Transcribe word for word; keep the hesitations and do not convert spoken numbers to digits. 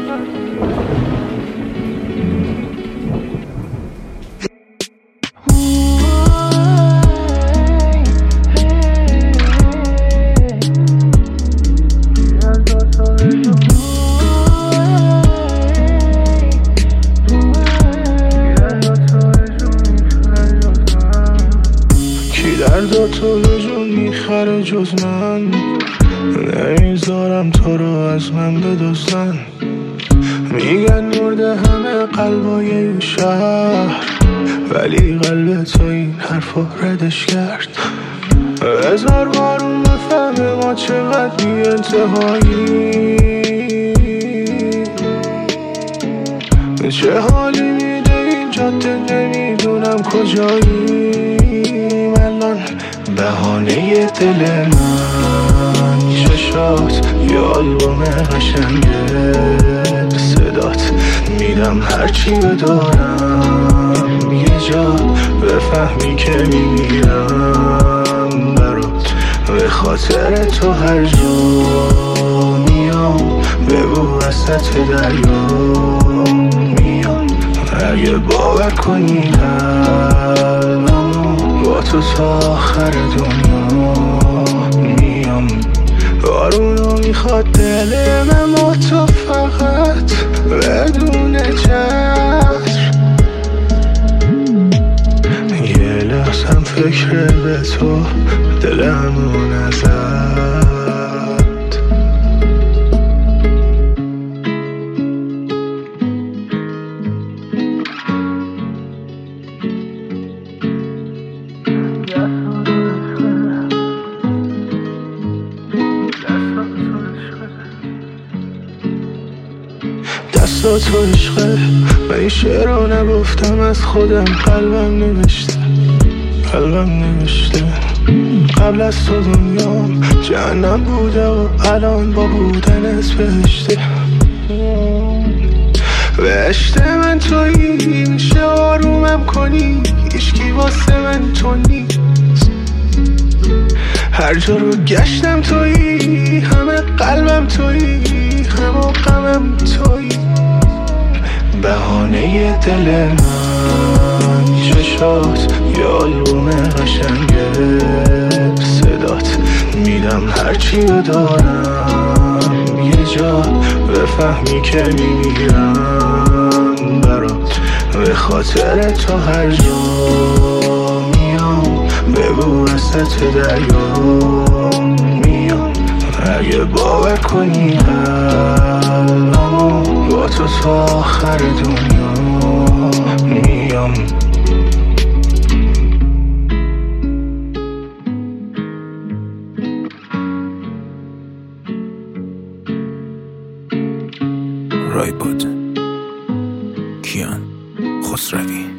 دردا تو به جون میخره جز من، نمیذارم تو رو از من بدزدن. میگن مرده همه قلبای این شهر، ولی قلب تو این حرفا ردش کرد. هزار بار اون بفهمه ما چقدر بی انتهایی، چه حالی میده این جاده نمیدونم کجایی. بهانه دل من چشات یه آلبوم قشنگه، صدات میدم هرچی بدارم، یه جا بفهمی که میمیرم برات. به خاطر تو هر جا میام، بگو وسط دریا میام. اگه باور کنی قلبمو با تو تا آخر دنیا میام. بارونو میخواد دل من با تو فقط بدون چتر. یه لحظم فکر به تو دلمو نزد. دستا تو عشقه، من این شعر رو نگفتم از خودم، قلبم نوشته قلبم نوشته. قبل از تو دنیام جهنم بوده و الان با بودنت بهشته. بهشت من تویی، میشه آرومم کنی، هیچکی واسه من تو نیست. هر جا رو گشتم تویی، همه قلبم تویی، همه غمم تویی. بهانه دل من چشات یه آلبوم قشنگه، صدات میدم هرچی دارم، یه جا بفهمی که میمیرم برات. به خاطر تو هر جا میام، بگو وسط دریا میام. اگه باور کنی قلبمو با تو تا آخر دنیا میام. رای بود کیان خسروی.